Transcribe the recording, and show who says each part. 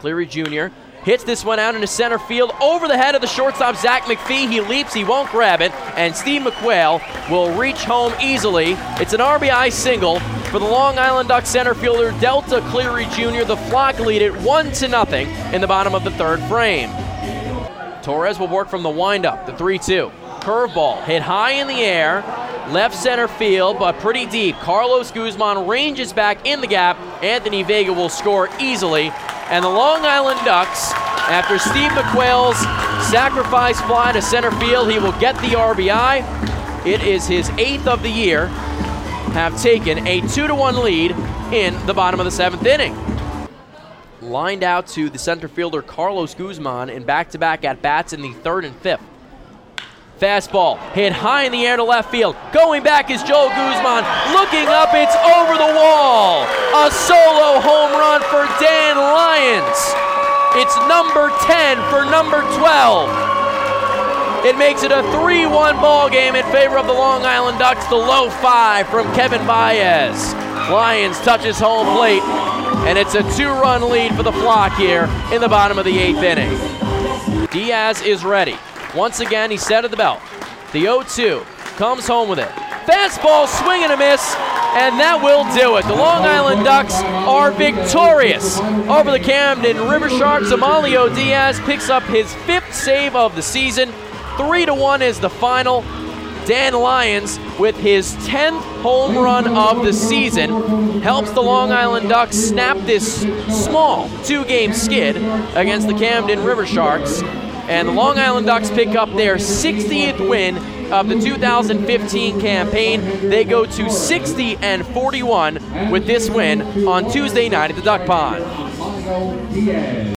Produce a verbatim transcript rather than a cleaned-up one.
Speaker 1: Cleary Junior hits this one out into center field over the head of the shortstop, Zach McPhee. He leaps, he won't grab it, and Steve McQuail will reach home easily. It's an R B I single for the Long Island Ducks center fielder, Delta Cleary Junior The Flock lead it one to nothing in the bottom of the third frame. Torres will work from the windup, the three two. Curveball hit high in the air, left center field, but pretty deep. Carlos Guzman ranges back in the gap. Anthony Vega will score easily. And the Long Island Ducks, after Steve McQuail's sacrifice fly to center field, he will get the R B I. It is his eighth of the year, have taken a two to one lead in the bottom of the seventh inning. Lined out to the center fielder Carlos Guzman in back-to-back at-bats in the third and fifth. Fastball hit high in the air to left field. Going back is Joe Guzman. Looking up, it's over the wall. A solo home run for Dan Lyons. It's number ten for number twelve. It makes it a three one ball game in favor of the Long Island Ducks. The low five from Kevin Baez. Lyons touches home plate, and it's a two-run lead for the Flock here in the bottom of the eighth inning. Diaz is ready. Once again, he's set at the belt. The oh two comes home with it. Fastball, swing and a miss, and that will do it. The Long Island Ducks are victorious over the Camden River Sharks. Amalio Diaz picks up his fifth save of the season. Three to one is the final. Dan Lyons, with his tenth home run of the season, helps the Long Island Ducks snap this small two-game skid against the Camden River Sharks. And the Long Island Ducks pick up their sixtieth win of the two thousand fifteen campaign. They go to sixty and forty-one with this win on Tuesday night at the Duck Pond.